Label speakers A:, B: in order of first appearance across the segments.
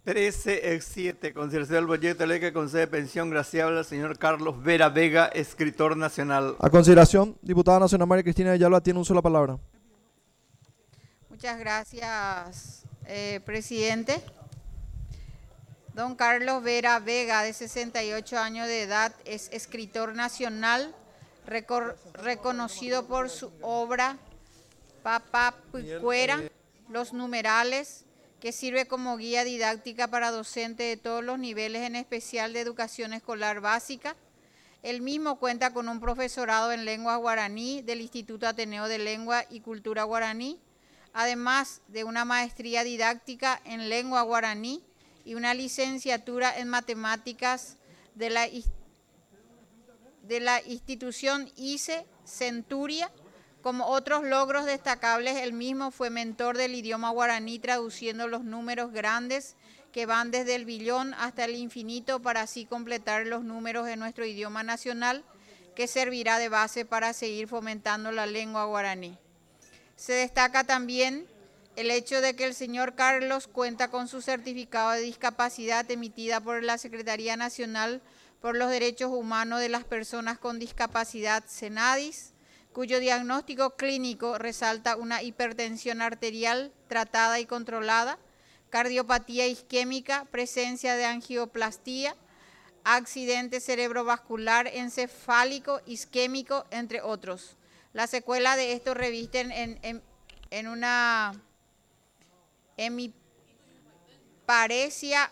A: 13 ex 7. Consideración del proyecto de ley que concede pensión graciable al señor Carlos Vera Vega, escritor nacional.
B: A consideración, diputada nacional María Cristina Ayala, tiene un sola palabra.
C: Muchas gracias, presidente. Don Carlos Vera Vega, de 68 años de edad, es escritor nacional, reconocido por su obra Papapucuera, Los Numerales, que sirve como guía didáctica para docentes de todos los niveles, en especial de educación escolar básica. El mismo cuenta con un profesorado en lengua guaraní del Instituto Ateneo de Lengua y Cultura Guaraní, además de una maestría didáctica en lengua guaraní y una licenciatura en matemáticas de la institución ICE Centuria. Como otros logros destacables, el mismo fue mentor del idioma guaraní, traduciendo los números grandes que van desde el billón hasta el infinito, para así completar los números de nuestro idioma nacional, que servirá de base para seguir fomentando la lengua guaraní. Se destaca también el hecho de que el señor Carlos cuenta con su certificado de discapacidad emitida por la Secretaría Nacional por los Derechos Humanos de las Personas con Discapacidad, CENADIS, cuyo diagnóstico clínico resalta una hipertensión arterial tratada y controlada, cardiopatía isquémica, presencia de angioplastía, accidente cerebrovascular, encefálico, isquémico, entre otros. La secuela de esto revisten en una hemiparesia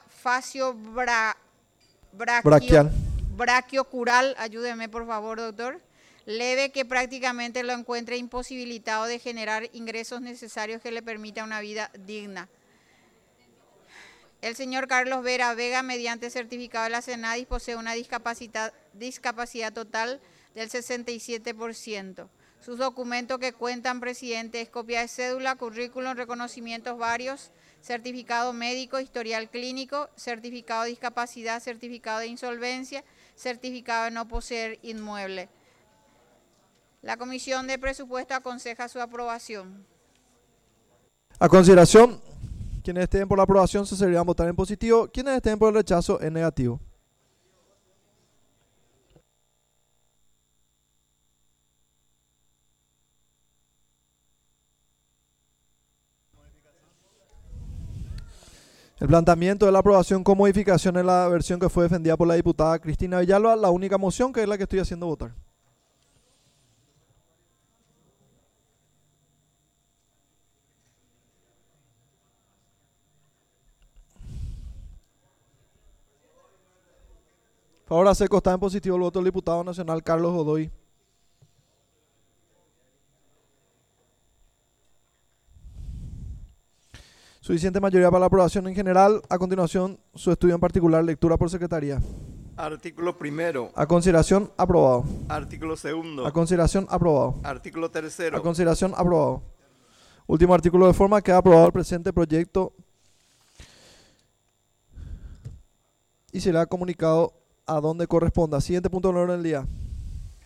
C: brachiocural, ayúdeme por favor, doctor, leve, que prácticamente lo encuentra imposibilitado de generar ingresos necesarios que le permitan una vida digna. El señor Carlos Vera Vega, mediante certificado de la CENADIS, posee una discapacidad total del 67%. Sus documentos que cuentan, presidente, es copia de cédula, currículum, reconocimientos varios, certificado médico, historial clínico, certificado de discapacidad, certificado de insolvencia, certificado de no poseer inmueble. La Comisión de Presupuesto aconseja su aprobación.
B: A consideración, quienes estén por la aprobación se servirán votar en positivo, quienes estén por el rechazo en negativo. El planteamiento de la aprobación con modificación en la versión que fue defendida por la diputada Cristina Villalba, la única moción que es la que estoy haciendo votar. Favor hacer constar en positivo el voto del diputado nacional Carlos Godoy. Suficiente mayoría para la aprobación en general. A continuación, su estudio en particular, lectura por secretaría.
A: Artículo primero.
B: A consideración, aprobado.
A: Artículo segundo.
B: A consideración, aprobado.
A: Artículo tercero.
B: A consideración, aprobado. Último artículo de forma, queda aprobado el presente proyecto y será comunicado a donde corresponda. Siguiente punto del orden del día.